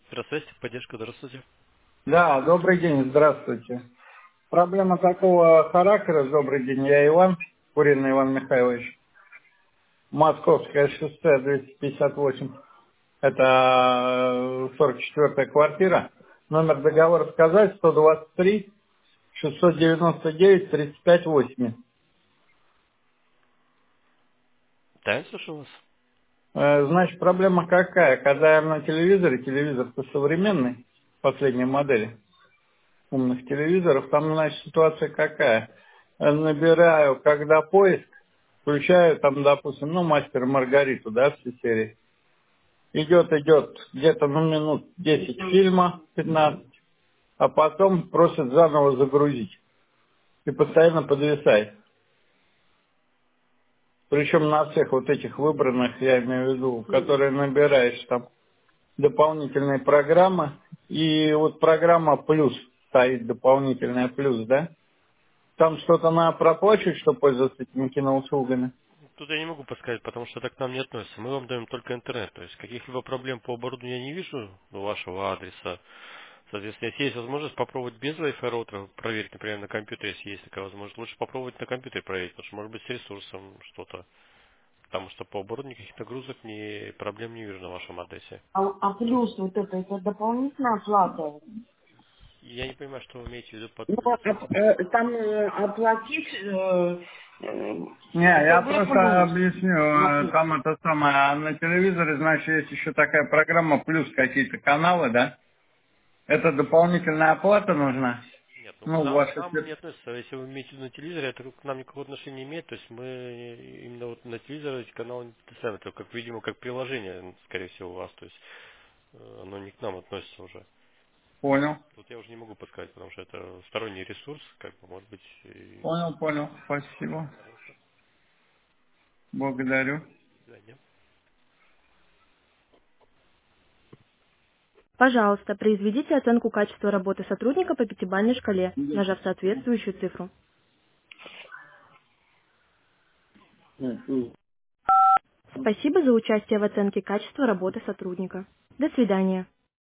Здравствуйте, поддержка, здравствуйте. Да, добрый день, здравствуйте. Проблема такого характера, добрый день, я Иван, Курин Иван Михайлович, Московское шоссе 258, это 44-я квартира, номер договора сказать 123 699 35 8. Да, я слушаю вас. Значит, проблема какая? Когда я на телевизоре, телевизор-то современный, последней модели, умных телевизоров, там, значит, ситуация какая? Набираю, когда поиск, включаю там, допустим, ну, мастер и Маргариту, да, все серии. Идет где-то, ну, минут 10 фильма, 15, а потом просит заново загрузить. И постоянно подвисает. Причем на всех вот этих выбранных, я имею в виду, которые набираешь там дополнительные программы. И вот программа плюс стоит, дополнительная плюс, да? Там что-то надо проплачивать, чтобы пользоваться этими киноуслугами. Тут я не могу подсказать, потому что это к нам не относится. Мы вам даем только интернет. То есть каких-либо проблем по оборудованию я не вижу у вашего адреса. Соответственно, если есть возможность попробовать без Wi-Fi роутера проверить, например, на компьютере, если есть такая возможность, лучше попробовать на компьютере проверить, потому что может быть с ресурсом что-то. Потому что по оборудованию каких-то грузов проблем не вижу на вашем адресе. А плюс вот это дополнительная плата. Я не понимаю, что вы имеете в виду под Ну, плюс. там оплатить Не, я ТВ просто плюс. объясню, там это самое, на телевизоре, значит, есть еще такая программа, плюс какие-то каналы, да? Это дополнительная оплата нужна? Нет, ну Ну, к ваша нам не относится. Если вы имеете в виду на телевизоре, это к нам никакого отношения не имеет. То есть мы именно вот на телевизоре эти каналы не представляем. Это как, видимо, как приложение, скорее всего, у вас. То есть оно не к нам относится уже. понял, Тут я уже не могу подсказать, потому что это сторонний ресурс, как бы, может быть, и... понял, спасибо, Пожалуйста, благодарю. до свидания. Пожалуйста, произведите оценку качества работы сотрудника по пятибалльной шкале, нажав соответствующую цифру. Спасибо за участие в оценке качества работы сотрудника. До свидания.